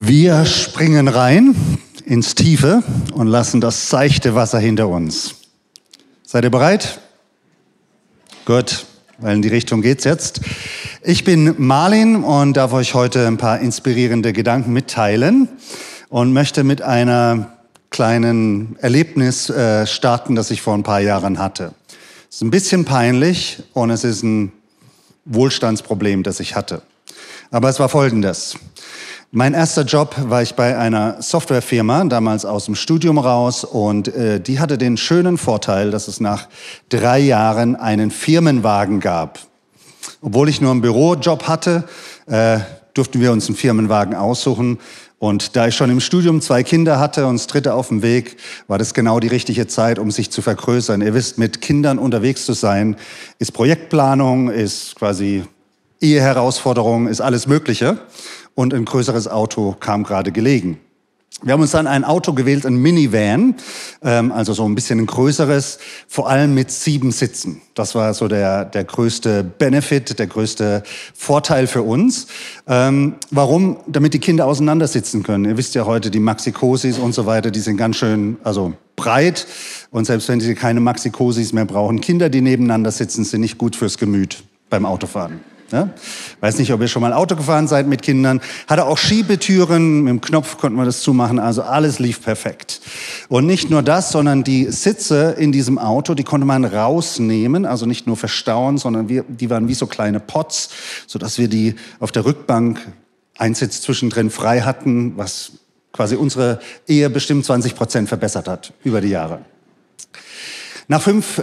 Wir springen rein ins Tiefe und lassen das seichte Wasser hinter uns. Seid ihr bereit? Gut, weil in die Richtung geht's jetzt. Ich bin Marlin und darf euch heute ein paar inspirierende Gedanken mitteilen und möchte mit einer kleinen Erlebnis starten, das ich vor ein paar Jahren hatte. Es ist ein bisschen peinlich und es ist ein Wohlstandsproblem, das ich hatte. Aber es war Folgendes. Mein erster Job war ich bei einer Softwarefirma, damals aus dem Studium raus, und die hatte den schönen Vorteil, dass es nach 3 Jahren einen Firmenwagen gab. Obwohl ich nur einen Bürojob hatte, durften wir uns einen Firmenwagen aussuchen. Und da ich schon im Studium 2 Kinder hatte und das dritte auf dem Weg, war das genau die richtige Zeit, um sich zu vergrößern. Ihr wisst, mit Kindern unterwegs zu sein, ist Projektplanung, ist quasi Eheherausforderung, ist alles Mögliche. Und ein größeres Auto kam gerade gelegen. Wir haben uns dann ein Auto gewählt, ein Minivan, also so ein bisschen ein größeres, vor allem mit 7 Sitzen. Das war so der größte Benefit, der größte Vorteil für uns. Warum? Damit die Kinder auseinander sitzen können. Ihr wisst ja heute, die Maxi-Cosis und so weiter, die sind ganz schön breit. Und selbst wenn sie keine Maxi-Cosis mehr brauchen, Kinder, die nebeneinander sitzen, sind nicht gut fürs Gemüt beim Autofahren. Ja? Weiß nicht, ob ihr schon mal Auto gefahren seid mit Kindern. Hatte auch Schiebetüren, mit dem Knopf konnten wir das zumachen, also alles lief perfekt. Und nicht nur das, sondern die Sitze in diesem Auto, die konnte man rausnehmen, also nicht nur verstauen, sondern die waren wie so kleine Pots, sodass wir die auf der Rückbank einen Sitz zwischendrin frei hatten, was quasi unsere Ehe bestimmt 20% verbessert hat über die Jahre. Nach 5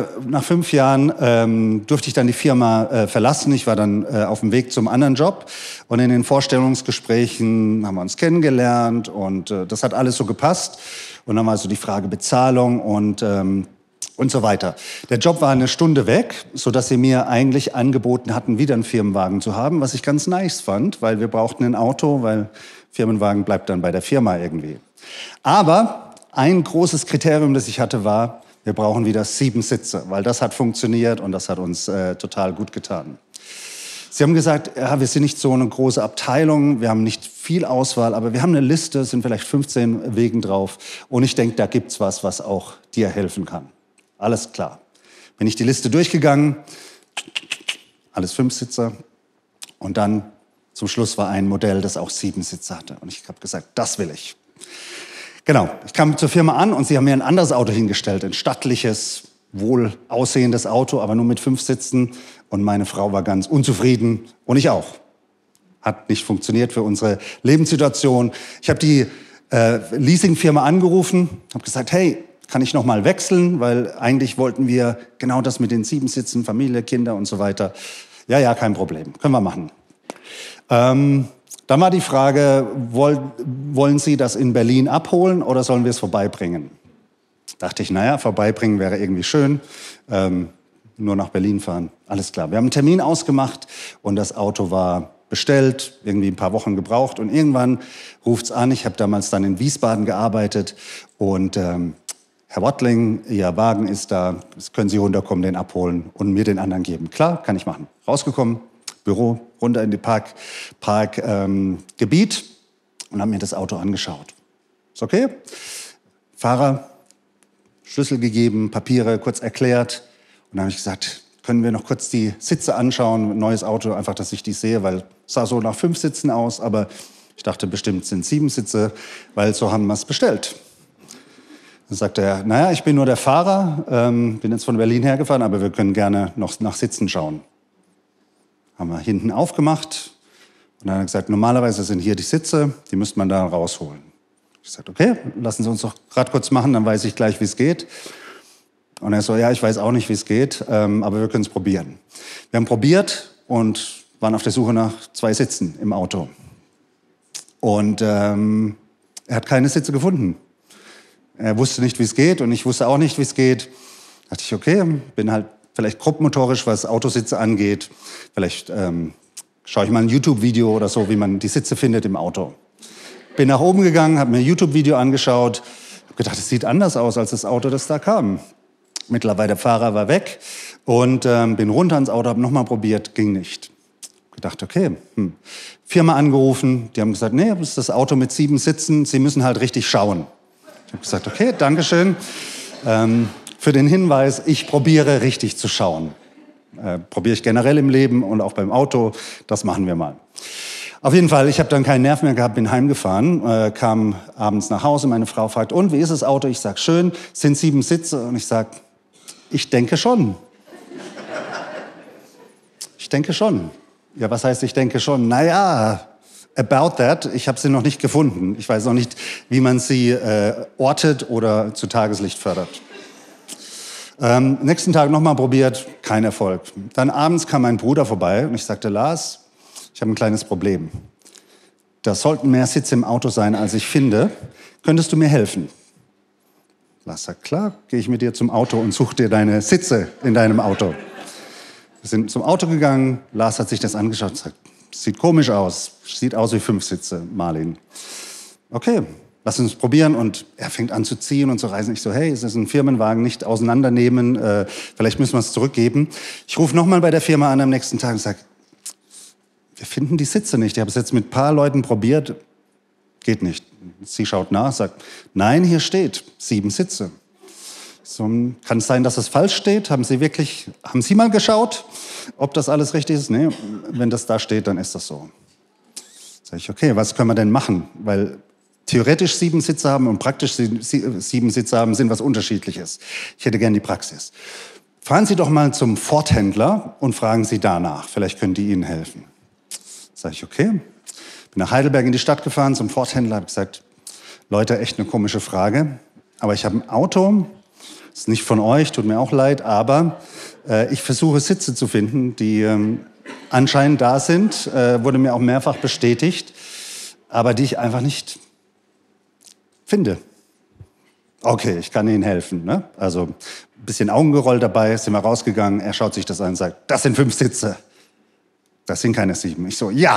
Jahren durfte ich dann die Firma verlassen. Ich war dann auf dem Weg zum anderen Job. Und in den Vorstellungsgesprächen haben wir uns kennengelernt. Und das hat alles so gepasst. Und dann war so die Frage Bezahlung und so weiter. Der Job war eine Stunde weg, sodass sie mir eigentlich angeboten hatten, wieder einen Firmenwagen zu haben. Was ich ganz nice fand, weil wir brauchten ein Auto, weil Firmenwagen bleibt dann bei der Firma irgendwie. Aber ein großes Kriterium, das ich hatte, war, wir brauchen wieder 7 Sitze, weil das hat funktioniert und das hat uns total gut getan. Sie haben gesagt, ja, wir sind nicht so eine große Abteilung, wir haben nicht viel Auswahl, aber wir haben eine Liste, es sind vielleicht 15 Wegen drauf. Und ich denke, da gibt's was auch dir helfen kann. Alles klar. Bin ich die Liste durchgegangen, alles 5 Sitzer. Und dann zum Schluss war ein Modell, das auch 7 Sitze hatte. Und ich habe gesagt, das will ich. Genau, ich kam zur Firma an und sie haben mir ein anderes Auto hingestellt, ein stattliches, wohl aussehendes Auto, aber nur mit 5 Sitzen. Und meine Frau war ganz unzufrieden und ich auch. Hat nicht funktioniert für unsere Lebenssituation. Ich habe die Leasingfirma angerufen, habe gesagt, hey, kann ich noch mal wechseln? Weil eigentlich wollten wir genau das mit den 7 Sitzen, Familie, Kinder und so weiter. Ja, kein Problem, können wir machen. Dann war die Frage, wollen Sie das in Berlin abholen oder sollen wir es vorbeibringen? Dachte ich, naja, vorbeibringen wäre irgendwie schön, nur nach Berlin fahren. Alles klar, wir haben einen Termin ausgemacht und das Auto war bestellt, irgendwie ein paar Wochen gebraucht und irgendwann ruft's an. Ich habe damals dann in Wiesbaden gearbeitet und Herr Wattling, Ihr Wagen ist da, können Sie runterkommen, den abholen und mir den anderen geben. Klar, kann ich machen. Rausgekommen, Büro, runter in die Parkgebiet und habe mir das Auto angeschaut. Ist okay? Fahrer, Schlüssel gegeben, Papiere kurz erklärt. Und dann habe ich gesagt, können wir noch kurz die Sitze anschauen, neues Auto, einfach, dass ich die sehe, weil es sah so nach 5 Sitzen aus, aber ich dachte, bestimmt sind 7 Sitze, weil so haben wir es bestellt. Dann sagte er, naja, ich bin nur der Fahrer, bin jetzt von Berlin hergefahren, aber wir können gerne noch nach Sitzen schauen. Haben wir hinten aufgemacht und dann hat er gesagt, normalerweise sind hier die Sitze, die müsste man da rausholen. Ich sagte, okay, lassen Sie uns doch gerade kurz machen, dann weiß ich gleich, wie es geht. Und er so, ja, ich weiß auch nicht, wie es geht, aber wir können es probieren. Wir haben probiert und waren auf der Suche nach 2 Sitzen im Auto. Und er hat keine Sitze gefunden. Er wusste nicht, wie es geht und ich wusste auch nicht, wie es geht. Da dachte ich, okay, bin halt vielleicht grobmotorisch, was Autositze angeht. Vielleicht schaue ich mal ein YouTube-Video oder so, wie man die Sitze findet im Auto. Bin nach oben gegangen, habe mir ein YouTube-Video angeschaut, habe gedacht, es sieht anders aus als das Auto, das da kam. Mittlerweile der Fahrer war weg und bin runter ins Auto, habe nochmal probiert, ging nicht. Gedacht, okay, Firma angerufen, die haben gesagt, nee, das ist das Auto mit 7 Sitzen, Sie müssen halt richtig schauen. Ich habe gesagt, okay, Dankeschön für den Hinweis, ich probiere richtig zu schauen. Probiere ich generell im Leben und auch beim Auto, das machen wir mal. Auf jeden Fall, ich habe dann keinen Nerv mehr gehabt, bin heimgefahren, kam abends nach Hause, meine Frau fragt, und wie ist das Auto? Ich sage, schön, sind 7 Sitze? Und ich sage, ich denke schon. Ich denke schon. Ja, was heißt, ich denke schon? Naja, about that, ich habe sie noch nicht gefunden. Ich weiß noch nicht, wie man sie ortet oder zu Tageslicht fördert. Nächsten Tag nochmal probiert, kein Erfolg. Dann abends kam mein Bruder vorbei und ich sagte, Lars, ich habe ein kleines Problem. Da sollten mehr Sitze im Auto sein, als ich finde. Könntest du mir helfen? Lars sagt, klar, gehe ich mit dir zum Auto und suche dir deine Sitze in deinem Auto. Wir sind zum Auto gegangen, Lars hat sich das angeschaut und sagt, sieht komisch aus, sieht aus wie 5 Sitze, Marlin. Okay, lass uns probieren. Und er fängt an zu ziehen und zu reißen. Ich so, hey, es ist ein Firmenwagen, nicht auseinandernehmen, vielleicht müssen wir es zurückgeben. Ich rufe nochmal bei der Firma an am nächsten Tag und sage, wir finden die Sitze nicht. Ich habe es jetzt mit ein paar Leuten probiert, geht nicht. Sie schaut nach, sagt, nein, hier steht 7 Sitze. So, kann es sein, dass es falsch steht? Haben Sie mal geschaut, ob das alles richtig ist? Nee, wenn das da steht, dann ist das so. Sag ich, okay, was können wir denn machen? Weil theoretisch 7 Sitze haben und praktisch 7 Sitze haben, sind was Unterschiedliches. Ich hätte gern die Praxis. Fahren Sie doch mal zum Ford-Händler und fragen Sie danach. Vielleicht können die Ihnen helfen. Sag ich, okay. Bin nach Heidelberg in die Stadt gefahren zum Ford-Händler, habe gesagt, Leute, echt eine komische Frage, aber ich habe ein Auto, ist nicht von euch, tut mir auch leid, aber ich versuche Sitze zu finden, die anscheinend da sind, wurde mir auch mehrfach bestätigt, aber die ich einfach nicht finde. Okay, ich kann Ihnen helfen. Ne? Also ein bisschen Augen gerollt dabei, sind wir rausgegangen, er schaut sich das an und sagt, das sind 5 Sitze. Das sind keine 7. Ich so, ja.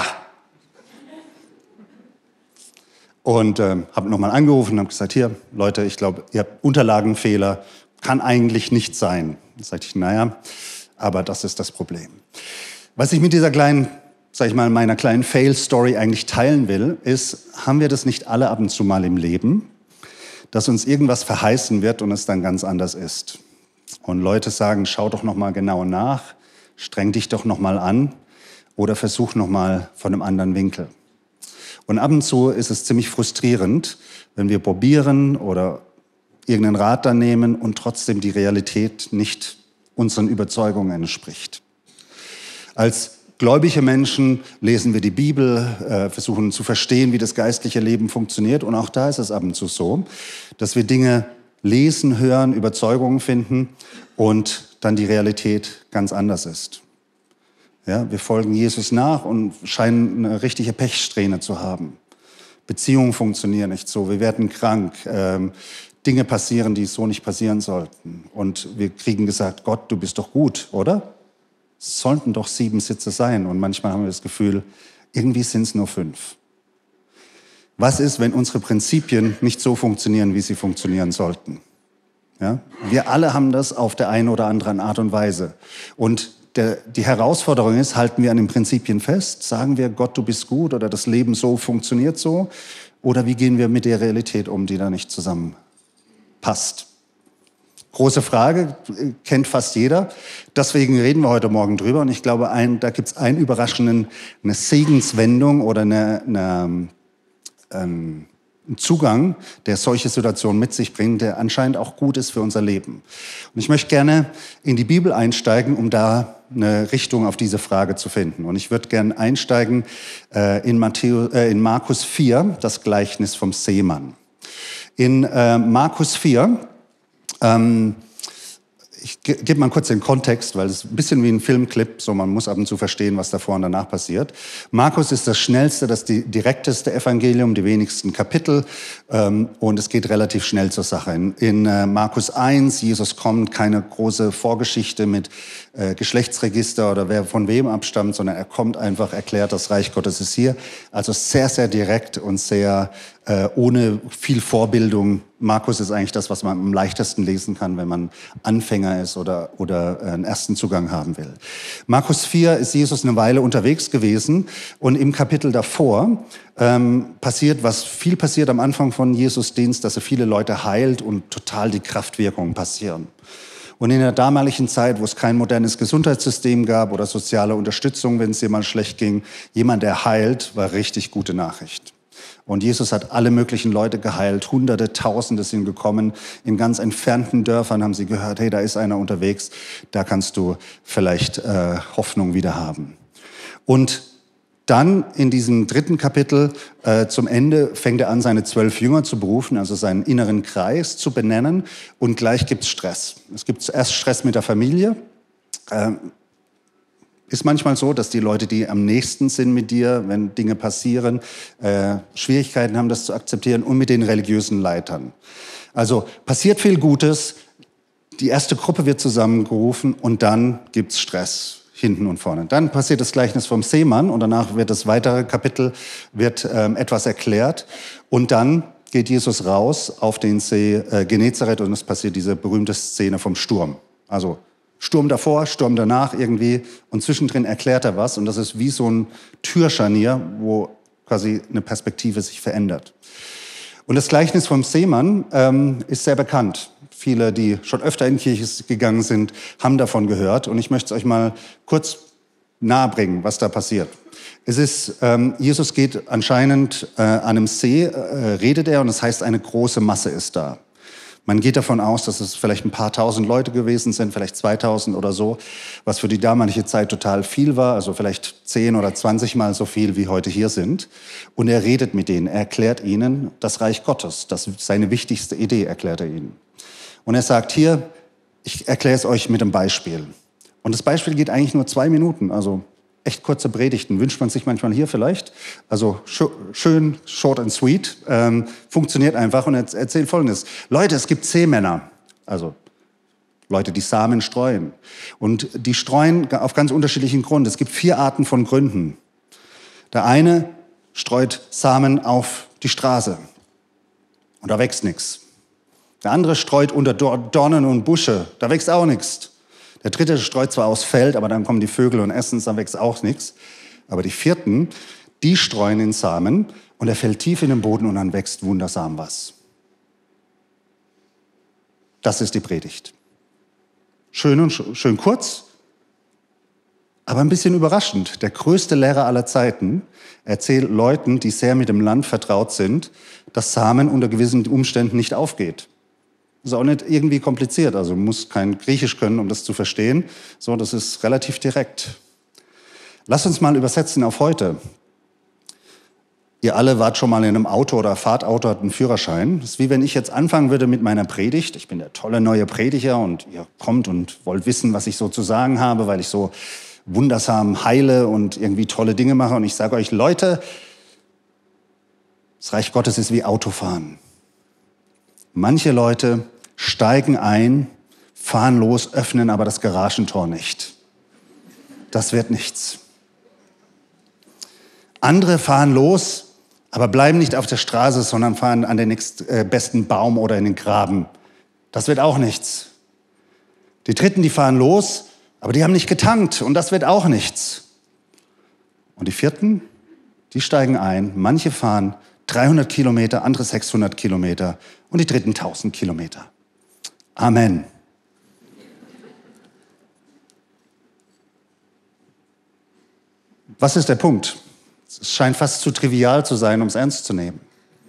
Und habe nochmal angerufen und habe gesagt, hier, Leute, ich glaube, ihr habt Unterlagenfehler, kann eigentlich nicht sein. Dann sagte ich, naja, aber das ist das Problem. Was ich mit dieser kleinen, sag ich mal, meiner kleinen Fail-Story eigentlich teilen will, ist, haben wir das nicht alle ab und zu mal im Leben, dass uns irgendwas verheißen wird und es dann ganz anders ist. Und Leute sagen, schau doch noch mal genau nach, streng dich doch noch mal an oder versuch noch mal von einem anderen Winkel. Und ab und zu ist es ziemlich frustrierend, wenn wir probieren oder irgendeinen Rat dann nehmen und trotzdem die Realität nicht unseren Überzeugungen entspricht. Als gläubige Menschen lesen wir die Bibel, versuchen zu verstehen, wie das geistliche Leben funktioniert. Und auch da ist es ab und zu so, dass wir Dinge lesen, hören, Überzeugungen finden und dann die Realität ganz anders ist. Ja, wir folgen Jesus nach und scheinen eine richtige Pechsträhne zu haben. Beziehungen funktionieren nicht so, wir werden krank, Dinge passieren, die so nicht passieren sollten. Und wir kriegen gesagt, Gott, du bist doch gut, oder? Es sollten doch 7 Sitze sein. Und manchmal haben wir das Gefühl, irgendwie sind es nur 5. Was ist, wenn unsere Prinzipien nicht so funktionieren, wie sie funktionieren sollten? Ja? Wir alle haben das auf der einen oder anderen Art und Weise. Und die Herausforderung ist, halten wir an den Prinzipien fest? Sagen wir, Gott, du bist gut oder das Leben so funktioniert so? Oder wie gehen wir mit der Realität um, die da nicht zusammenpasst? Große Frage, kennt fast jeder. Deswegen reden wir heute Morgen drüber. Und ich glaube, da gibt es eine Segenswendung oder einen Zugang, der solche Situationen mit sich bringt, der anscheinend auch gut ist für unser Leben. Und ich möchte gerne in die Bibel einsteigen, um da eine Richtung auf diese Frage zu finden. Und ich würde gerne einsteigen in Markus 4, das Gleichnis vom Seemann. In Markus 4, ich gebe mal kurz den Kontext, weil es ist ein bisschen wie ein Filmclip, so man muss ab und zu verstehen, was davor und danach passiert. Markus ist das schnellste, das direkteste Evangelium, die wenigsten Kapitel und es geht relativ schnell zur Sache. In Markus 1, Jesus kommt, keine große Vorgeschichte mit Geschlechtsregister oder wer von wem abstammt, sondern er kommt einfach, erklärt, das Reich Gottes ist hier. Also sehr, sehr direkt und sehr ohne viel Vorbildung. Markus ist eigentlich das, was man am leichtesten lesen kann, wenn man Anfänger ist oder einen ersten Zugang haben will. Markus 4 ist Jesus eine Weile unterwegs gewesen und im Kapitel davor passiert, was viel passiert am Anfang von Jesus Dienst, dass er viele Leute heilt und total die Kraftwirkungen passieren. Und in der damaligen Zeit, wo es kein modernes Gesundheitssystem gab oder soziale Unterstützung, wenn es dir mal schlecht ging, jemand, der heilt, war richtig gute Nachricht. Und Jesus hat alle möglichen Leute geheilt, Hunderte, Tausende sind gekommen. In ganz entfernten Dörfern haben sie gehört, hey, da ist einer unterwegs, da kannst du vielleicht Hoffnung wieder haben. Und dann in diesem 3. Kapitel zum Ende fängt er an, seine 12 Jünger zu berufen, also seinen inneren Kreis zu benennen. Und gleich gibt es Stress. Es gibt zuerst Stress mit der Familie. Ist manchmal so, dass die Leute, die am nächsten sind mit dir, wenn Dinge passieren, Schwierigkeiten haben, das zu akzeptieren, und mit den religiösen Leitern. Also passiert viel Gutes, die erste Gruppe wird zusammengerufen und dann gibt's Stress. Hinten und vorne. Dann passiert das Gleichnis vom Seemann und danach wird das weitere Kapitel etwas erklärt. Und dann geht Jesus raus auf den See Genezareth und es passiert diese berühmte Szene vom Sturm. Also Sturm davor, Sturm danach irgendwie und zwischendrin erklärt er was und das ist wie so ein Türscharnier, wo quasi eine Perspektive sich verändert. Und das Gleichnis vom Seemann ist sehr bekannt. Viele, die schon öfter in die Kirche gegangen sind, haben davon gehört. Und ich möchte es euch mal kurz nahebringen, was da passiert. Es ist, Jesus geht anscheinend an einem See, redet er, und das heißt, eine große Masse ist da. Man geht davon aus, dass es vielleicht ein paar tausend Leute gewesen sind, vielleicht 2000 oder so, was für die damalige Zeit total viel war, also vielleicht 10 oder 20 Mal so viel, wie heute hier sind. Und er redet mit denen, er erklärt ihnen das Reich Gottes, das ist seine wichtigste Idee, erklärt er ihnen. Und er sagt hier, ich erkläre es euch mit einem Beispiel. Und das Beispiel geht eigentlich nur 2 Minuten, also echt kurze Predigten. Wünscht man sich manchmal hier vielleicht. Also schön, short and sweet, funktioniert einfach und erzählt Folgendes. Leute, es gibt Seemänner, also Leute, die Samen streuen. Und die streuen auf ganz unterschiedlichen Grund. Es gibt 4 Arten von Gründen. Der eine streut Samen auf die Straße und da wächst nichts. Der andere streut unter Dornen und Busche, da wächst auch nichts. Der dritte streut zwar aufs Feld, aber dann kommen die Vögel und essen es, dann wächst auch nichts. Aber die 4, die streuen den Samen und er fällt tief in den Boden und dann wächst wundersam was. Das ist die Predigt. Schön kurz, aber ein bisschen überraschend. Der größte Lehrer aller Zeiten erzählt Leuten, die sehr mit dem Land vertraut sind, dass Samen unter gewissen Umständen nicht aufgeht. Das ist auch nicht irgendwie kompliziert, also man muss kein Griechisch können, um das zu verstehen. So, das ist relativ direkt. Lasst uns mal übersetzen auf heute. Ihr alle wart schon mal in einem Auto oder Fahrtauto, habt einen Führerschein. Das ist wie wenn ich jetzt anfangen würde mit meiner Predigt. Ich bin der tolle neue Prediger und ihr kommt und wollt wissen, was ich so zu sagen habe, weil ich so wundersam heile und irgendwie tolle Dinge mache. Und ich sage euch, Leute, das Reich Gottes ist wie Autofahren. Manche Leute steigen ein, fahren los, öffnen aber das Garagentor nicht. Das wird nichts. Andere fahren los, aber bleiben nicht auf der Straße, sondern fahren an den nächstbesten Baum oder in den Graben. Das wird auch nichts. Die Dritten, die fahren los, aber die haben nicht getankt und das wird auch nichts. Und die Vierten, die steigen ein. Manche fahren 300 Kilometer, andere 600 Kilometer und die Dritten 1000 Kilometer. Amen. Was ist der Punkt? Es scheint fast zu trivial zu sein, um es ernst zu nehmen.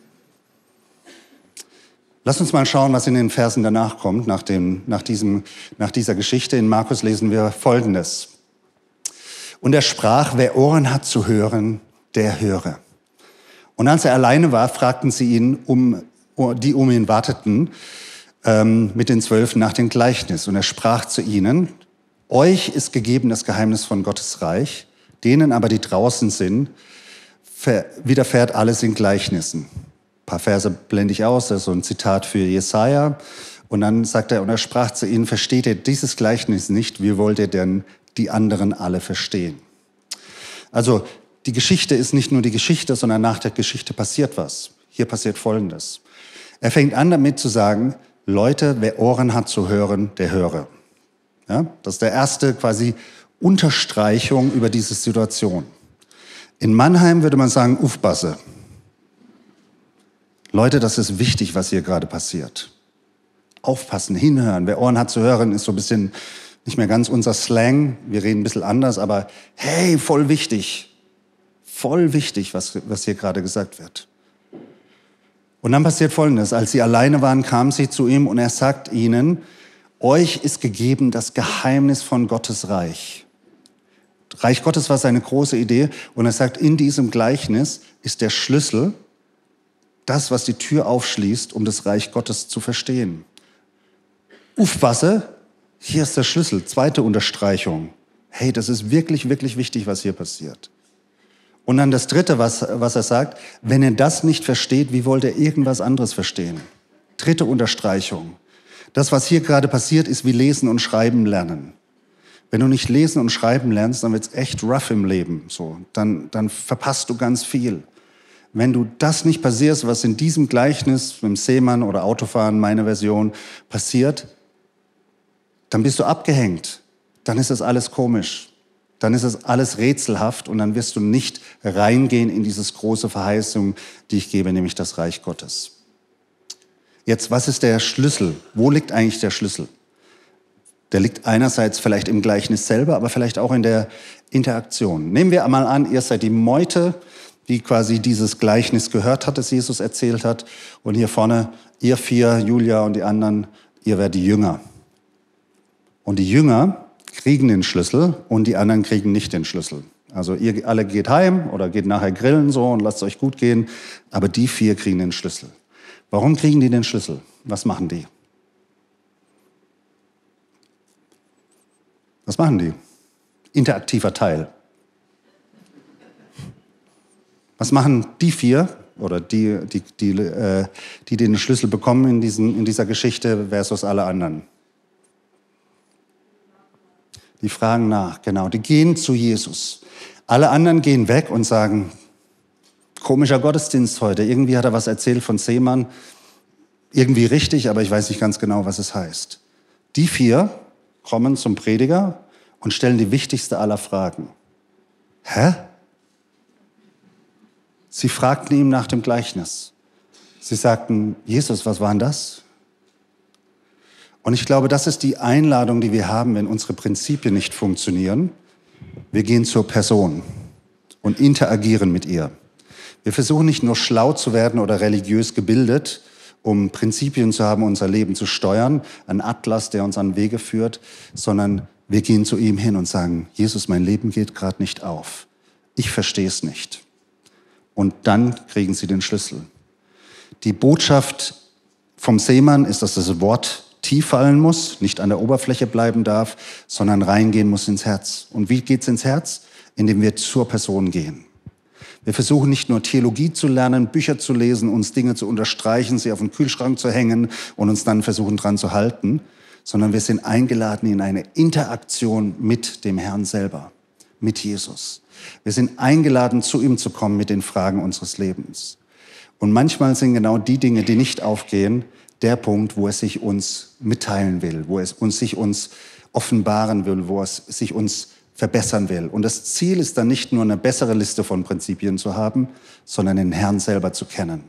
Lass uns mal schauen, was in den Versen danach kommt, nach dieser Geschichte. In Markus lesen wir Folgendes. Und er sprach, wer Ohren hat zu hören, der höre. Und als er alleine war, fragten sie ihn, die um ihn warteten, mit den 12 nach dem Gleichnis. Und er sprach zu ihnen, euch ist gegeben das Geheimnis von Gottes Reich, denen aber, die draußen sind, widerfährt alles in Gleichnissen. Ein paar Verse blende ich aus, das ist so ein Zitat für Jesaja. Und dann sagt er, und er sprach zu ihnen, versteht ihr dieses Gleichnis nicht, wie wollt ihr denn die anderen alle verstehen? Also die Geschichte ist nicht nur die Geschichte, sondern nach der Geschichte passiert was. hier passiert Folgendes. Er fängt an damit zu sagen, Leute, wer Ohren hat zu hören, der höre. Ja, das ist der erste quasi Unterstreichung über diese Situation. In Mannheim würde man sagen, Ufbasse. Leute, das ist wichtig, was hier gerade passiert. Aufpassen, hinhören. Wer Ohren hat zu hören, ist so ein bisschen nicht mehr ganz unser Slang. Wir reden ein bisschen anders, aber hey, voll wichtig. Voll wichtig, was hier gerade gesagt wird. Und dann passiert Folgendes. Als sie alleine waren, kamen sie zu ihm und er sagt ihnen, euch ist gegeben das Geheimnis von Gottes Reich. Reich Gottes war seine große Idee und er sagt, in diesem Gleichnis ist der Schlüssel, das, was die Tür aufschließt, um das Reich Gottes zu verstehen. Aufpasse, hier ist der Schlüssel, zweite Unterstreichung. Hey, das ist wirklich, wirklich wichtig, was hier passiert. Und dann das Dritte, was er sagt, wenn ihr das nicht versteht, wie wollt ihr irgendwas anderes verstehen? Dritte Unterstreichung. Das, was hier gerade passiert, ist wie Lesen und Schreiben lernen. Wenn du nicht lesen und schreiben lernst, dann wird's echt rough im Leben. So, dann verpasst du ganz viel. Wenn du das nicht passierst, was in diesem Gleichnis mit dem Seemann oder Autofahren, meine Version, passiert, dann bist du abgehängt. Dann ist das alles komisch. Dann ist es alles rätselhaft und dann wirst du nicht reingehen in diese große Verheißung, die ich gebe, nämlich das Reich Gottes. Jetzt, was ist der Schlüssel? Wo liegt eigentlich der Schlüssel? Der liegt einerseits vielleicht im Gleichnis selber, aber vielleicht auch in der Interaktion. Nehmen wir einmal an, ihr seid die Meute, die quasi dieses Gleichnis gehört hat, das Jesus erzählt hat. Und hier vorne, ihr 4, Julia und die anderen, ihr werdet die Jünger. Und die Jünger kriegen den Schlüssel und die anderen kriegen nicht den Schlüssel. Also ihr alle geht heim oder geht nachher grillen so und lasst es euch gut gehen, aber die 4 kriegen den Schlüssel. Warum kriegen die den Schlüssel? Was machen die? Was machen die? Interaktiver Teil. Was machen die 4 oder die den Schlüssel bekommen in dieser Geschichte versus alle anderen? Die fragen nach, genau. Die gehen zu Jesus. Alle anderen gehen weg und sagen, komischer Gottesdienst heute. Irgendwie hat er was erzählt von Seemann. Irgendwie richtig, aber ich weiß nicht ganz genau, was es heißt. Die 4 kommen zum Prediger und stellen die wichtigste aller Fragen. Hä? Sie fragten ihm nach dem Gleichnis. Sie sagten, Jesus, was war denn das? Und ich glaube, das ist die Einladung, die wir haben, wenn unsere Prinzipien nicht funktionieren. Wir gehen zur Person und interagieren mit ihr. Wir versuchen nicht nur schlau zu werden oder religiös gebildet, um Prinzipien zu haben, unser Leben zu steuern, ein Atlas, der uns an Wege führt, sondern wir gehen zu ihm hin und sagen, Jesus, mein Leben geht gerade nicht auf. Ich verstehe es nicht. Und dann kriegen sie den Schlüssel. Die Botschaft vom Seemann ist, dass das Wort tief fallen muss, nicht an der Oberfläche bleiben darf, sondern reingehen muss ins Herz. Und wie geht's ins Herz? Indem wir zur Person gehen. Wir versuchen nicht nur Theologie zu lernen, Bücher zu lesen, uns Dinge zu unterstreichen, sie auf den Kühlschrank zu hängen und uns dann versuchen dran zu halten, sondern wir sind eingeladen in eine Interaktion mit dem Herrn selber, mit Jesus. Wir sind eingeladen, zu ihm zu kommen mit den Fragen unseres Lebens. Und manchmal sind genau die Dinge, die nicht aufgehen, der Punkt, wo es sich uns mitteilen will, wo es sich uns offenbaren will, wo es sich uns verbessern will. Und das Ziel ist dann nicht nur eine bessere Liste von Prinzipien zu haben, sondern den Herrn selber zu kennen.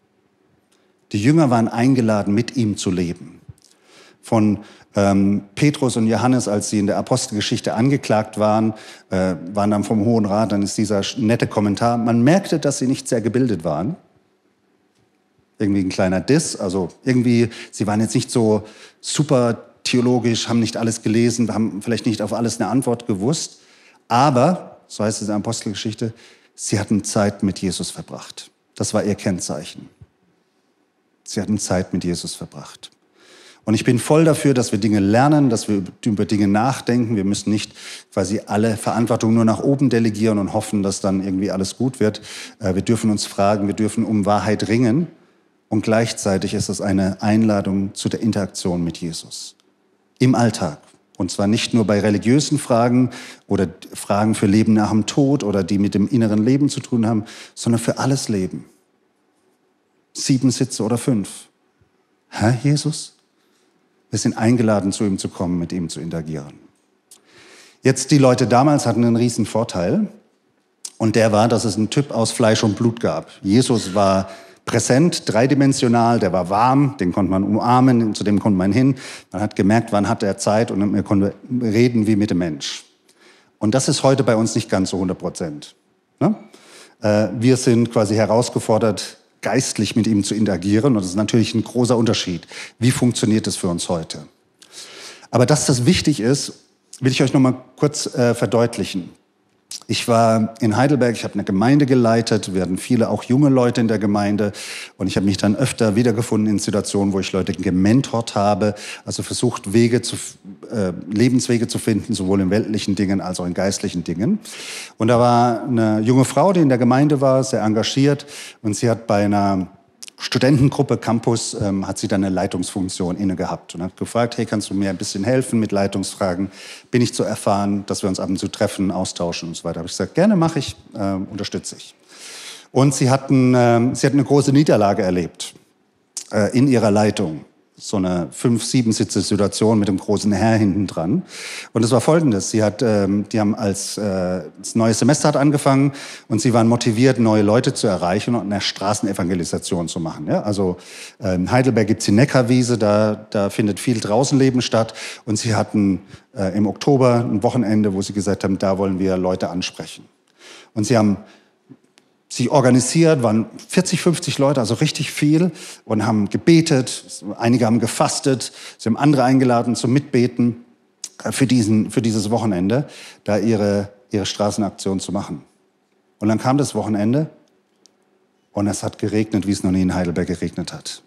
Die Jünger waren eingeladen, mit ihm zu leben. Von Petrus und Johannes, als sie in der Apostelgeschichte angeklagt waren dann vom Hohen Rat, dann ist dieser nette Kommentar, man merkte, dass sie nicht sehr gebildet waren. Irgendwie ein kleiner Diss, also irgendwie, sie waren jetzt nicht so super theologisch, haben nicht alles gelesen, haben vielleicht nicht auf alles eine Antwort gewusst, aber, so heißt es in der Apostelgeschichte, sie hatten Zeit mit Jesus verbracht. Das war ihr Kennzeichen. Sie hatten Zeit mit Jesus verbracht. Und ich bin voll dafür, dass wir Dinge lernen, dass wir über Dinge nachdenken. Wir müssen nicht quasi alle Verantwortung nur nach oben delegieren und hoffen, dass dann irgendwie alles gut wird. Wir dürfen uns fragen, wir dürfen um Wahrheit ringen. Und gleichzeitig ist es eine Einladung zu der Interaktion mit Jesus. Im Alltag. Und zwar nicht nur bei religiösen Fragen oder Fragen für Leben nach dem Tod oder die mit dem inneren Leben zu tun haben, sondern für alles Leben. 7 Sitze oder 5. Hä, Jesus? Wir sind eingeladen, zu ihm zu kommen, mit ihm zu interagieren. Jetzt, die Leute damals hatten einen riesen Vorteil. Und der war, dass es einen Typ aus Fleisch und Blut gab. Jesus war präsent, dreidimensional, der war warm, den konnte man umarmen, zu dem konnte man hin. Man hat gemerkt, wann hat er Zeit und man konnte reden wie mit dem Mensch. Und das ist heute bei uns nicht ganz so 100%. Ne? Wir sind quasi herausgefordert, geistlich mit ihm zu interagieren. Und das ist natürlich ein großer Unterschied. Wie funktioniert das für uns heute? Aber dass das wichtig ist, will ich euch noch mal kurz verdeutlichen. Ich war in Heidelberg, ich habe eine Gemeinde geleitet, wir hatten viele auch junge Leute in der Gemeinde und ich habe mich dann öfter wiedergefunden in Situationen, wo ich Leute gementort habe, also versucht, Lebenswege zu finden, sowohl in weltlichen Dingen als auch in geistlichen Dingen. Und da war eine junge Frau, die in der Gemeinde war, sehr engagiert und sie hat bei einer Studentengruppe Campus hat sie dann eine Leitungsfunktion inne gehabt und hat gefragt, hey, kannst du mir ein bisschen helfen mit Leitungsfragen? Bin ich zu erfahren, dass wir uns ab und zu treffen, austauschen und so weiter? Habe ich gesagt, gerne mache ich, unterstütze ich. Und sie hat eine große Niederlage erlebt in ihrer Leitung. So eine 5-7-Sitze-Situation mit dem großen Herr hinten dran. Und es war Folgendes. Die haben das neue Semester hat angefangen und sie waren motiviert, neue Leute zu erreichen und eine Straßenevangelisation zu machen. Ja? Also in Heidelberg gibt's die Neckarwiese, da findet viel Draußenleben statt. Und sie hatten im Oktober ein Wochenende, wo sie gesagt haben, da wollen wir Leute ansprechen. Und sie haben sich organisiert, waren 40, 50 Leute, also richtig viel, und haben gebetet. Einige haben gefastet. Sie haben andere eingeladen zum Mitbeten für dieses Wochenende, da ihre Straßenaktion zu machen. Und dann kam das Wochenende und es hat geregnet, wie es noch nie in Heidelberg geregnet hat.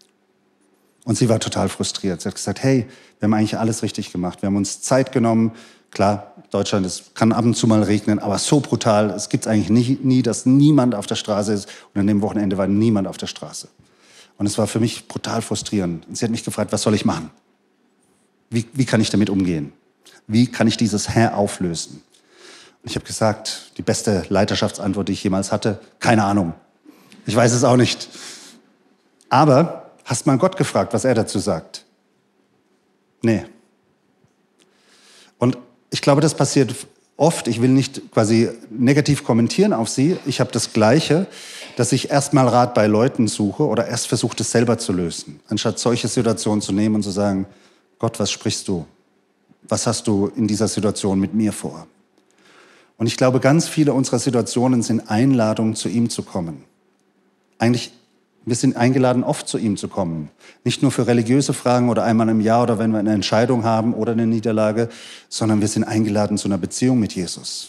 Und sie war total frustriert. Sie hat gesagt, hey, wir haben eigentlich alles richtig gemacht. Wir haben uns Zeit genommen. Klar, Deutschland, es kann ab und zu mal regnen, aber so brutal, es gibt es eigentlich nie, dass niemand auf der Straße ist. Und an dem Wochenende war niemand auf der Straße. Und es war für mich brutal frustrierend. Und sie hat mich gefragt, was soll ich machen? Wie kann ich damit umgehen? Wie kann ich dieses Herr auflösen? Und ich habe gesagt, die beste Leiterschaftsantwort, die ich jemals hatte, keine Ahnung. Ich weiß es auch nicht. Aber hast mal Gott gefragt, was er dazu sagt? Nee. Und ich glaube, das passiert oft. Ich will nicht quasi negativ kommentieren auf sie. Ich habe das Gleiche, dass ich erstmal Rat bei Leuten suche oder erst versuche, das selber zu lösen, anstatt solche Situationen zu nehmen und zu sagen, Gott, was sprichst du? Was hast du in dieser Situation mit mir vor? Und ich glaube, ganz viele unserer Situationen sind Einladungen, zu ihm zu kommen. Eigentlich, wir sind eingeladen, oft zu ihm zu kommen. Nicht nur für religiöse Fragen oder einmal im Jahr oder wenn wir eine Entscheidung haben oder eine Niederlage, sondern wir sind eingeladen zu einer Beziehung mit Jesus.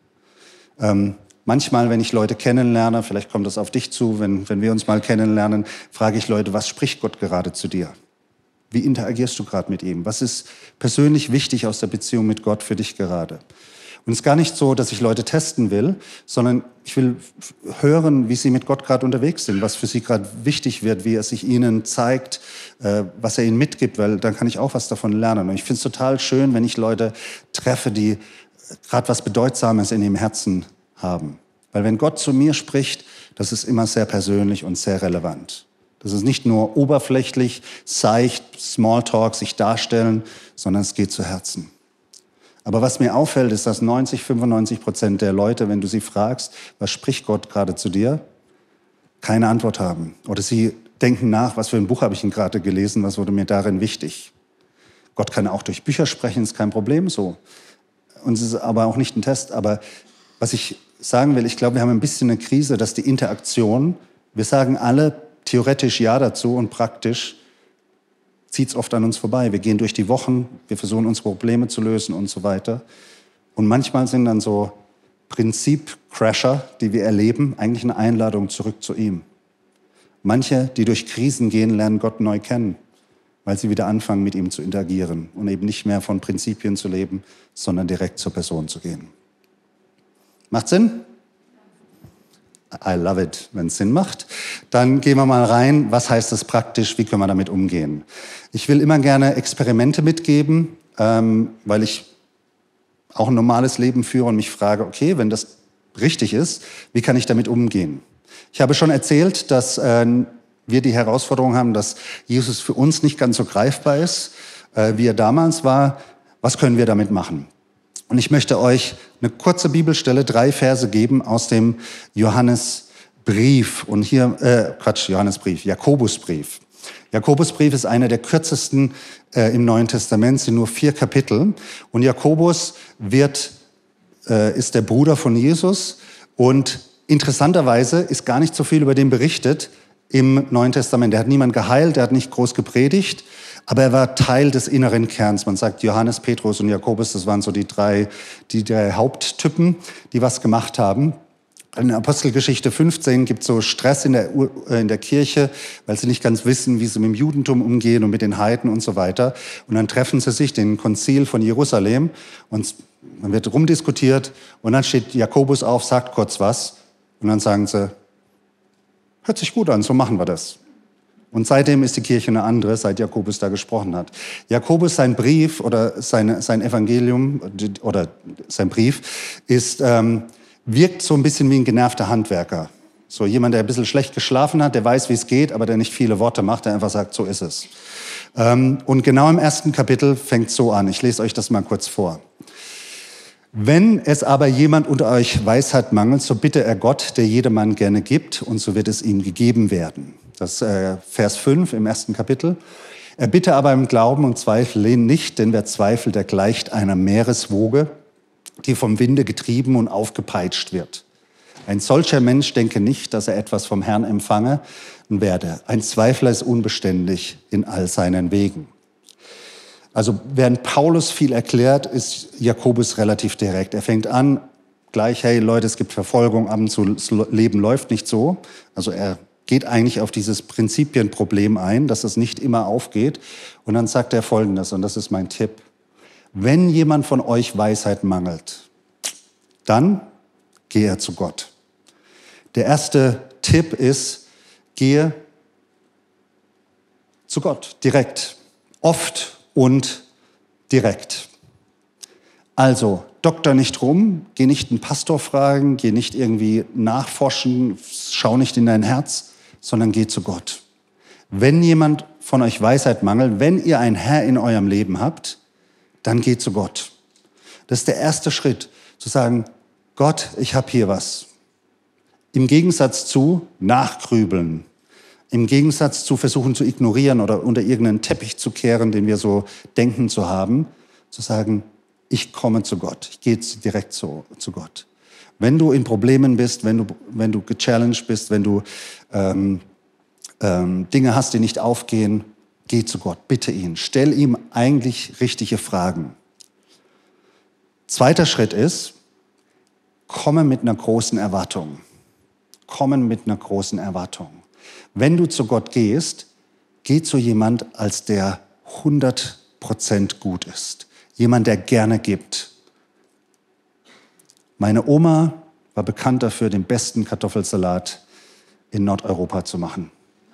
Manchmal, wenn ich Leute kennenlerne, vielleicht kommt das auf dich zu, wenn wir uns mal kennenlernen, frage ich Leute, was spricht Gott gerade zu dir? Wie interagierst du gerade mit ihm? Was ist persönlich wichtig aus der Beziehung mit Gott für dich gerade? Und es ist gar nicht so, dass ich Leute testen will, sondern ich will hören, wie sie mit Gott gerade unterwegs sind, was für sie gerade wichtig wird, wie er sich ihnen zeigt, was er ihnen mitgibt, weil dann kann ich auch was davon lernen. Und ich finde es total schön, wenn ich Leute treffe, die gerade was Bedeutsames in ihrem Herzen haben. Weil wenn Gott zu mir spricht, das ist immer sehr persönlich und sehr relevant. Das ist nicht nur oberflächlich, seicht, Smalltalk, sich darstellen, sondern es geht zu Herzen. Aber was mir auffällt, ist, dass 95% der Leute, wenn du sie fragst, was spricht Gott gerade zu dir, keine Antwort haben. Oder sie denken nach, was für ein Buch habe ich denn gerade gelesen, was wurde mir darin wichtig. Gott kann auch durch Bücher sprechen, ist kein Problem so. Und es ist aber auch nicht ein Test. Aber was ich sagen will, ich glaube, wir haben ein bisschen eine Krise, dass die Interaktion, wir sagen alle theoretisch ja dazu und praktisch zieht es oft an uns vorbei. Wir gehen durch die Wochen, wir versuchen unsere Probleme zu lösen und so weiter. Und manchmal sind dann so Prinzip-Crasher, die wir erleben, eigentlich eine Einladung zurück zu ihm. Manche, die durch Krisen gehen, lernen Gott neu kennen, weil sie wieder anfangen, mit ihm zu interagieren und eben nicht mehr von Prinzipien zu leben, sondern direkt zur Person zu gehen. Macht Sinn? I love it, wenn es Sinn macht. Dann gehen wir mal rein, was heißt das praktisch, wie können wir damit umgehen? Ich will immer gerne Experimente mitgeben, weil ich auch ein normales Leben führe und mich frage, okay, wenn das richtig ist, wie kann ich damit umgehen? Ich habe schon erzählt, dass wir die Herausforderung haben, dass Jesus für uns nicht ganz so greifbar ist, wie er damals war. Was können wir damit machen? Und ich möchte euch eine kurze Bibelstelle, 3 Verse geben aus dem Johannesbrief. Und hier, Jakobusbrief. Jakobusbrief ist einer der kürzesten im Neuen Testament, sind nur 4 Kapitel. Und Jakobus ist der Bruder von Jesus. Und interessanterweise ist gar nicht so viel über den berichtet im Neuen Testament. Er hat niemand geheilt, er hat nicht groß gepredigt, aber er war Teil des inneren Kerns. Man sagt, Johannes, Petrus und Jakobus, das waren so die drei Haupttypen, die was gemacht haben. In Apostelgeschichte 15 gibt es so Stress in der Kirche, weil sie nicht ganz wissen, wie sie mit dem Judentum umgehen und mit den Heiden und so weiter. Und dann treffen sie sich, den Konzil von Jerusalem, und man wird rumdiskutiert. Und dann steht Jakobus auf, sagt kurz was. Und dann sagen sie, hört sich gut an, so machen wir das. Und seitdem ist die Kirche eine andere, seit Jakobus da gesprochen hat. Jakobus, sein Brief oder sein Evangelium oder sein Brief wirkt so ein bisschen wie ein genervter Handwerker. So jemand, der ein bisschen schlecht geschlafen hat, der weiß, wie es geht, aber der nicht viele Worte macht, der einfach sagt, so ist es. Und genau im 1. Kapitel fängt es so an. Ich lese euch das mal kurz vor. Wenn es aber jemand unter euch Weisheit mangelt, so bitte er Gott, der jedermann gerne gibt, und so wird es ihm gegeben werden. Das ist Vers 5 im 1. Kapitel. Er bitte aber im Glauben und Zweifel lehnen nicht, denn wer zweifelt, der gleicht einer Meereswoge, die vom Winde getrieben und aufgepeitscht wird. Ein solcher Mensch denke nicht, dass er etwas vom Herrn empfangen werde. Ein Zweifler ist unbeständig in all seinen Wegen. Also während Paulus viel erklärt, ist Jakobus relativ direkt. Er fängt an, gleich, hey Leute, es gibt Verfolgung, ab und zu, das Leben läuft nicht so. Also er geht eigentlich auf dieses Prinzipienproblem ein, dass es nicht immer aufgeht. Und dann sagt er Folgendes, und das ist mein Tipp. Wenn jemand von euch Weisheit mangelt, dann gehe er zu Gott. Der erste Tipp ist, gehe zu Gott, direkt, oft und direkt. Also, doktor nicht rum, geh nicht einen Pastor fragen, geh nicht irgendwie nachforschen, schau nicht in dein Herz, sondern geh zu Gott. Wenn jemand von euch Weisheit mangelt, wenn ihr einen Herr in eurem Leben habt, dann geht zu Gott. Das ist der erste Schritt, zu sagen, Gott, ich habe hier was. Im Gegensatz zu nachgrübeln, im Gegensatz zu versuchen zu ignorieren oder unter irgendeinen Teppich zu kehren, den wir so denken zu haben, zu sagen, ich komme zu Gott, ich gehe direkt zu Gott. Wenn du in Problemen bist, wenn du gechallenged bist, wenn du Dinge hast, die nicht aufgehen, geh zu Gott, bitte ihn, stell ihm eigentlich richtige Fragen. Zweiter Schritt ist, komme mit einer großen Erwartung. Kommen mit einer großen Erwartung. Wenn du zu Gott gehst, geh zu jemand, als der 100% gut ist. Jemand, der gerne gibt. Meine Oma war bekannt dafür, den besten Kartoffelsalat in Nordeuropa zu machen.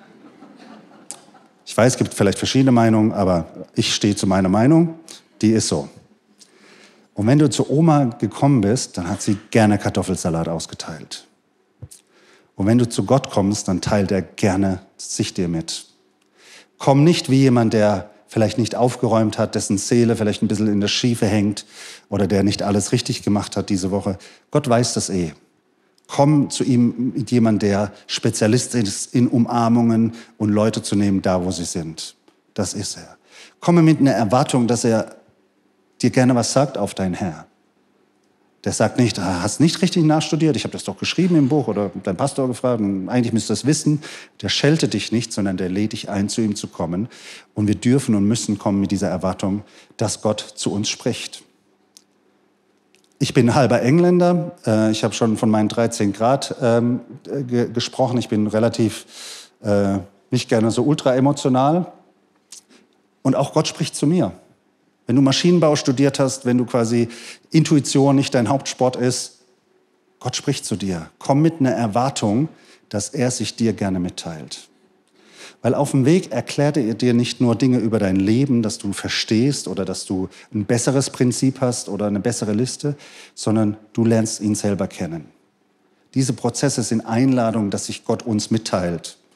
Ich weiß, es gibt vielleicht verschiedene Meinungen, aber ich stehe zu meiner Meinung, die ist so. Und wenn du zu Oma gekommen bist, dann hat sie gerne Kartoffelsalat ausgeteilt. Und wenn du zu Gott kommst, dann teilt er gerne sich dir mit. Komm nicht wie jemand, der vielleicht nicht aufgeräumt hat, dessen Seele vielleicht ein bisschen in der Schiefe hängt oder der nicht alles richtig gemacht hat diese Woche. Gott weiß das eh. Komm zu ihm mit jemand, der Spezialist ist in Umarmungen und Leute zu nehmen, da wo sie sind. Das ist er. Komme mit einer Erwartung, dass er dir gerne was sagt auf dein Herr. Der sagt nicht, hast nicht richtig nachstudiert, ich habe das doch geschrieben im Buch oder dein Pastor gefragt, und eigentlich müsst ihr das wissen. Der scheltet dich nicht, sondern der lädt dich ein, zu ihm zu kommen. Und wir dürfen und müssen kommen mit dieser Erwartung, dass Gott zu uns spricht. Ich bin halber Engländer, ich habe schon von meinen 13 Grad gesprochen, ich bin relativ nicht gerne so ultra emotional. Und auch Gott spricht zu mir. Wenn du Maschinenbau studiert hast, wenn du quasi Intuition nicht dein Hauptsport ist, Gott spricht zu dir. Komm mit einer Erwartung, dass er sich dir gerne mitteilt. Weil auf dem Weg erklärt er dir nicht nur Dinge über dein Leben, dass du verstehst oder dass du ein besseres Prinzip hast oder eine bessere Liste, sondern du lernst ihn selber kennen. Diese Prozesse sind Einladungen, dass sich Gott uns mitteilt.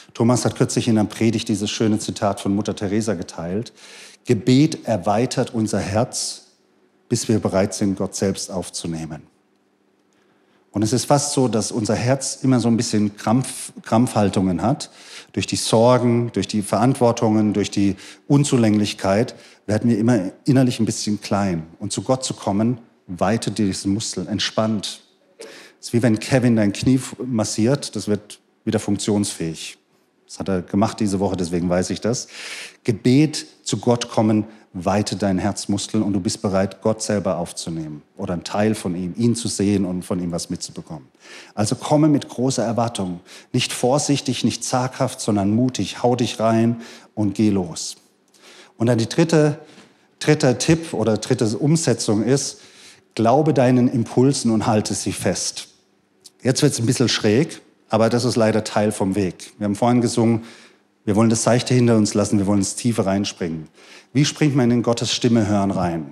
Thomas hat kürzlich in einer Predigt dieses schöne Zitat von Mutter Teresa geteilt. Gebet erweitert unser Herz, bis wir bereit sind, Gott selbst aufzunehmen. Und es ist fast so, dass unser Herz immer so ein bisschen Krampfhaltungen hat. Durch die Sorgen, durch die Verantwortungen, durch die Unzulänglichkeit werden wir immer innerlich ein bisschen klein. Und zu Gott zu kommen, weitet diesen Muskel, entspannt. Es ist wie wenn Kevin dein Knie massiert, das wird wieder funktionsfähig. Das hat er gemacht diese Woche, deswegen weiß ich das. Gebet, zu Gott kommen, weitet deinen Herzmuskeln und du bist bereit, Gott selber aufzunehmen oder einen Teil von ihm, ihn zu sehen und von ihm was mitzubekommen. Also komme mit großer Erwartung, nicht vorsichtig, nicht zaghaft, sondern mutig, hau dich rein und geh los. Und dann die dritte Tipp oder dritte Umsetzung ist, glaube deinen Impulsen und halte sie fest. Jetzt wird es ein bisschen schräg, aber das ist leider Teil vom Weg. Wir haben vorhin gesungen, wir wollen das Seichte hinter uns lassen, wir wollen ins Tiefe reinspringen. Wie springt man in Gottes Stimme hören rein?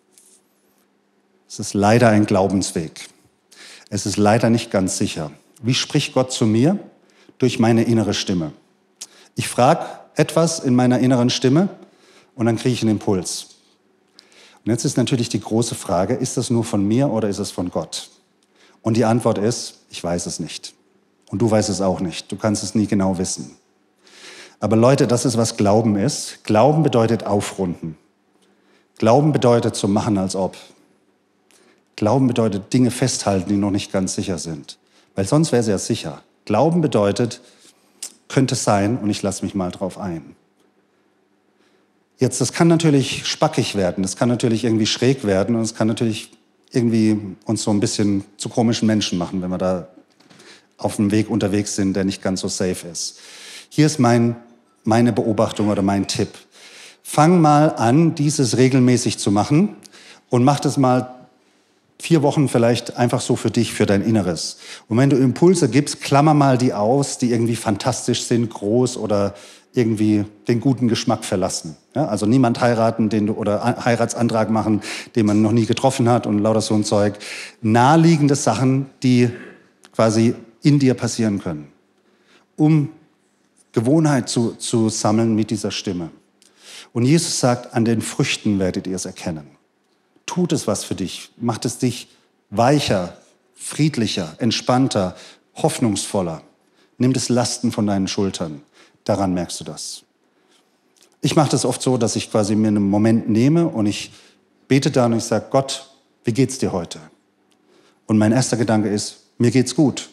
Es ist leider ein Glaubensweg. Es ist leider nicht ganz sicher. Wie spricht Gott zu mir? Durch meine innere Stimme. Ich frage etwas in meiner inneren Stimme und dann kriege ich einen Impuls. Und jetzt ist natürlich die große Frage, ist das nur von mir oder ist es von Gott? Und die Antwort ist, ich weiß es nicht. Und du weißt es auch nicht. Du kannst es nie genau wissen. Aber Leute, das ist, was Glauben ist. Glauben bedeutet aufrunden. Glauben bedeutet so machen, als ob. Glauben bedeutet Dinge festhalten, die noch nicht ganz sicher sind. Weil sonst wäre es ja sicher. Glauben bedeutet, könnte sein und ich lasse mich mal drauf ein. Jetzt, das kann natürlich spackig werden, das kann natürlich irgendwie schräg werden und es kann natürlich irgendwie uns so ein bisschen zu komischen Menschen machen, wenn wir da auf einem Weg unterwegs sind, der nicht ganz so safe ist. Hier ist meine Beobachtung oder mein Tipp. Fang mal an, dieses regelmäßig zu machen und mach das mal 4 Wochen vielleicht einfach so für dich, für dein Inneres. Und wenn du Impulse gibst, klammer mal die aus, die irgendwie fantastisch sind, groß oder irgendwie den guten Geschmack verlassen. Ja, also niemand heiraten oder Heiratsantrag machen, den man noch nie getroffen hat und lauter so ein Zeug. Naheliegende Sachen, die quasi in dir passieren können, um Gewohnheit zu sammeln mit dieser Stimme. Und Jesus sagt, an den Früchten werdet ihr es erkennen. Tut es was für dich, macht es dich weicher, friedlicher, entspannter, hoffnungsvoller. Nimmt es Lasten von deinen Schultern. Daran merkst du das. Ich mache das oft so, dass ich quasi mir einen Moment nehme und ich bete da und ich sage, Gott, wie geht's dir heute? Und mein erster Gedanke ist, mir geht's gut.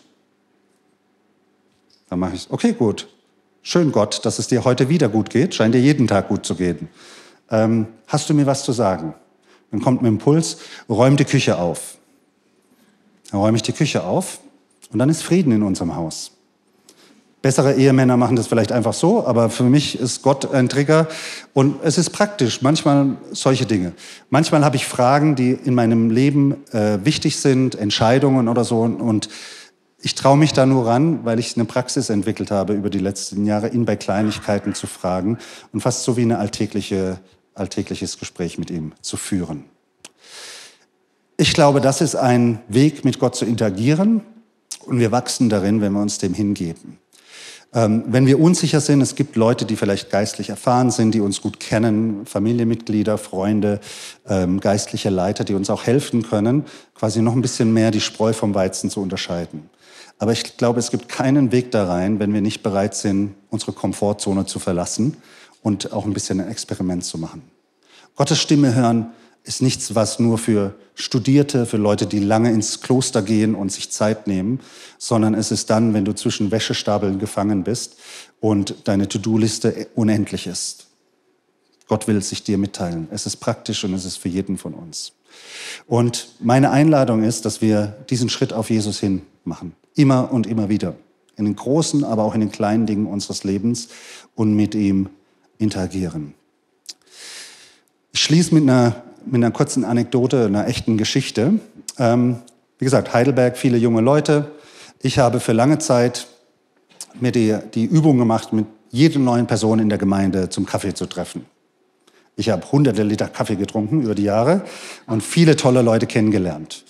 Dann mache ich, okay, gut. Schön, Gott, dass es dir heute wieder gut geht. Scheint dir jeden Tag gut zu gehen. Hast du mir was zu sagen? Dann kommt ein Impuls, räum die Küche auf. Dann räume ich die Küche auf und dann ist Frieden in unserem Haus. Bessere Ehemänner machen das vielleicht einfach so, aber für mich ist Gott ein Trigger und es ist praktisch, manchmal solche Dinge. Manchmal habe ich Fragen, die in meinem Leben wichtig sind, Entscheidungen oder so und ich traue mich da nur ran, weil ich eine Praxis entwickelt habe über die letzten Jahre, ihn bei Kleinigkeiten zu fragen und fast so wie ein alltägliches Gespräch mit ihm zu führen. Ich glaube, das ist ein Weg, mit Gott zu interagieren und wir wachsen darin, wenn wir uns dem hingeben. Wenn wir unsicher sind, es gibt Leute, die vielleicht geistlich erfahren sind, die uns gut kennen, Familienmitglieder, Freunde, geistliche Leiter, die uns auch helfen können, quasi noch ein bisschen mehr die Spreu vom Weizen zu unterscheiden. Aber ich glaube, es gibt keinen Weg da rein, wenn wir nicht bereit sind, unsere Komfortzone zu verlassen und auch ein bisschen ein Experiment zu machen. Gottes Stimme hören ist nichts, was nur für Studierte, für Leute, die lange ins Kloster gehen und sich Zeit nehmen, sondern es ist dann, wenn du zwischen Wäschestapeln gefangen bist und deine To-Do-Liste unendlich ist. Gott will sich dir mitteilen. Es ist praktisch und es ist für jeden von uns. Und meine Einladung ist, dass wir diesen Schritt auf Jesus hin machen. Immer und immer wieder. In den großen, aber auch in den kleinen Dingen unseres Lebens und mit ihm interagieren. Ich schließe mit einer kurzen Anekdote, einer echten Geschichte. Wie gesagt, Heidelberg, viele junge Leute. Ich habe für lange Zeit mir die Übung gemacht, mit jeder neuen Person in der Gemeinde zum Kaffee zu treffen. Ich habe hunderte Liter Kaffee getrunken über die Jahre und viele tolle Leute kennengelernt.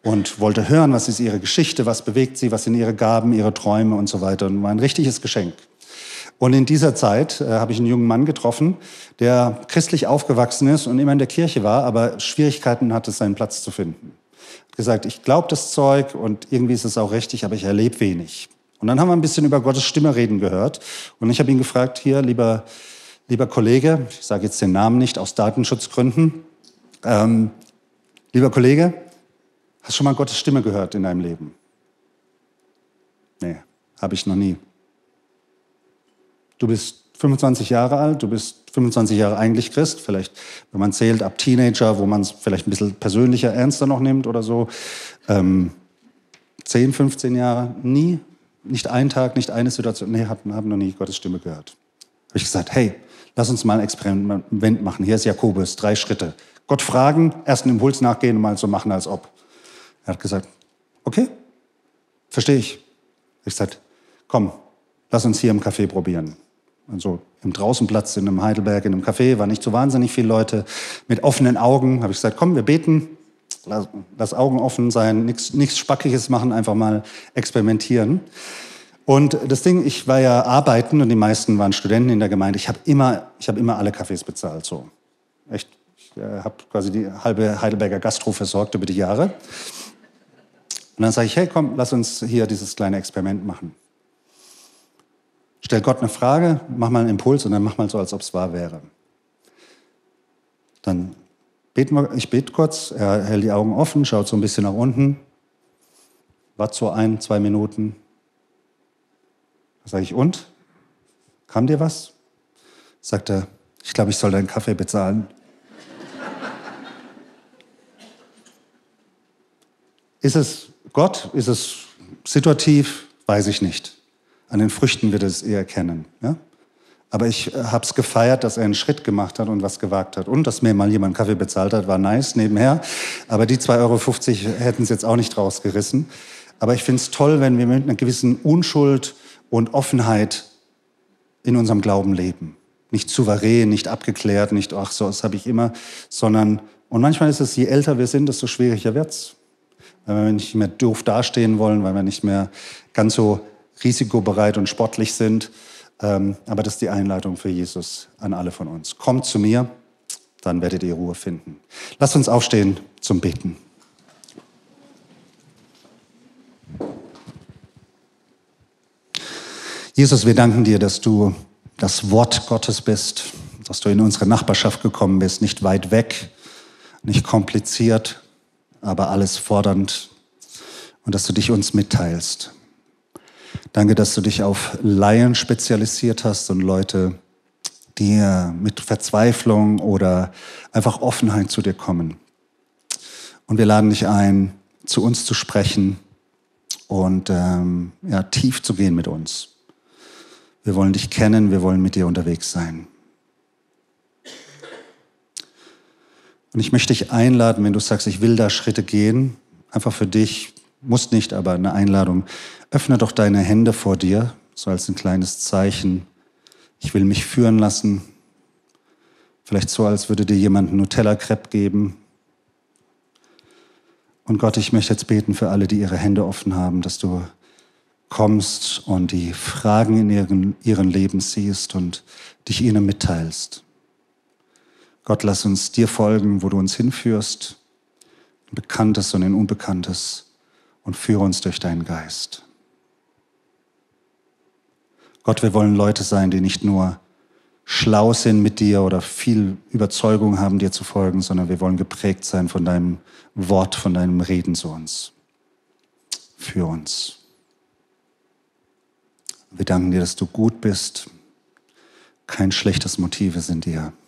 und wollte hören, was ist ihre Geschichte, was bewegt sie, was sind ihre Gaben, ihre Träume und so weiter. Und war ein richtiges Geschenk. Und in dieser Zeit habe ich einen jungen Mann getroffen, der christlich aufgewachsen ist und immer in der Kirche war, aber Schwierigkeiten hatte, seinen Platz zu finden. Hat gesagt, ich glaube das Zeug und irgendwie ist es auch richtig, aber ich erlebe wenig. Und dann haben wir ein bisschen über Gottes Stimme reden gehört. Und ich habe ihn gefragt, hier, lieber Kollege, ich sage jetzt den Namen nicht aus Datenschutzgründen, lieber Kollege, hast du schon mal Gottes Stimme gehört in deinem Leben? Nee, habe ich noch nie. Du bist 25 Jahre alt, du bist 25 Jahre eigentlich Christ, vielleicht, wenn man zählt, ab Teenager, wo man es vielleicht ein bisschen persönlicher, ernster noch nimmt oder so. 10, 15 Jahre, nie, nicht einen Tag, nicht eine Situation, nee, haben noch nie Gottes Stimme gehört. Habe ich gesagt, hey, lass uns mal ein Experiment machen. Hier ist Jakobus, 3 Schritte. Gott fragen, ersten Impuls nachgehen und mal so machen, als ob. Er hat gesagt, okay, verstehe ich. Ich gesagt, komm, lass uns hier im Café probieren. Also im Draußenplatz in einem Heidelberg, in einem Café, waren nicht so wahnsinnig viele Leute. Mit offenen Augen habe ich gesagt, komm, wir beten, lass Augen offen sein, nichts Spackiges machen, einfach mal experimentieren. Und das Ding, ich war ja arbeiten und die meisten waren Studenten in der Gemeinde. Ich habe immer alle Kaffees bezahlt, so. Echt, ich habe quasi die halbe Heidelberger Gastro versorgt über die Jahre. Und dann sage ich, hey, komm, lass uns hier dieses kleine Experiment machen. Stell Gott eine Frage, mach mal einen Impuls und dann mach mal so, als ob es wahr wäre. Dann ich bete kurz, er hält die Augen offen, schaut so ein bisschen nach unten, wartet so 1, 2 Minuten. Da sage ich, und? Kam dir was? Sagt er, ich glaube, ich soll deinen Kaffee bezahlen. Ist es Gott? Ist es situativ? Weiß ich nicht. An den Früchten wird es eher erkennen. Ja? Aber ich habe es gefeiert, dass er einen Schritt gemacht hat und was gewagt hat. Und dass mir mal jemand Kaffee bezahlt hat, war nice nebenher. Aber die 2,50 € hätten es jetzt auch nicht rausgerissen. Aber ich finde es toll, wenn wir mit einer gewissen Unschuld und Offenheit in unserem Glauben leben. Nicht souverän, nicht abgeklärt, nicht, ach so, das habe ich immer, sondern, und manchmal ist es, je älter wir sind, desto schwieriger wird es. Weil wir nicht mehr doof dastehen wollen, weil wir nicht mehr ganz so risikobereit und sportlich sind. Aber das ist die Einladung für Jesus an alle von uns. Kommt zu mir, dann werdet ihr Ruhe finden. Lasst uns aufstehen zum Beten. Jesus, wir danken dir, dass du das Wort Gottes bist, dass du in unsere Nachbarschaft gekommen bist, nicht weit weg, nicht kompliziert, aber alles fordernd, und dass du dich uns mitteilst. Danke, dass du dich auf Laien spezialisiert hast und Leute, die mit Verzweiflung oder einfach Offenheit zu dir kommen. Und wir laden dich ein, zu uns zu sprechen und tief zu gehen mit uns. Wir wollen dich kennen, wir wollen mit dir unterwegs sein. Und ich möchte dich einladen, wenn du sagst, ich will da Schritte gehen, einfach für dich, musst nicht, aber eine Einladung, öffne doch deine Hände vor dir, so als ein kleines Zeichen. Ich will mich führen lassen. Vielleicht so, als würde dir jemand einen Nutella-Crepe geben. Und Gott, ich möchte jetzt beten für alle, die ihre Hände offen haben, dass du kommst und die Fragen in ihren Leben siehst und dich ihnen mitteilst. Gott, lass uns dir folgen, wo du uns hinführst, in Bekanntes und in Unbekanntes, und führe uns durch deinen Geist. Gott, wir wollen Leute sein, die nicht nur schlau sind mit dir oder viel Überzeugung haben, dir zu folgen, sondern wir wollen geprägt sein von deinem Wort, von deinem Reden zu uns. Für uns. Wir danken dir, dass du gut bist. Kein schlechtes Motiv ist in dir.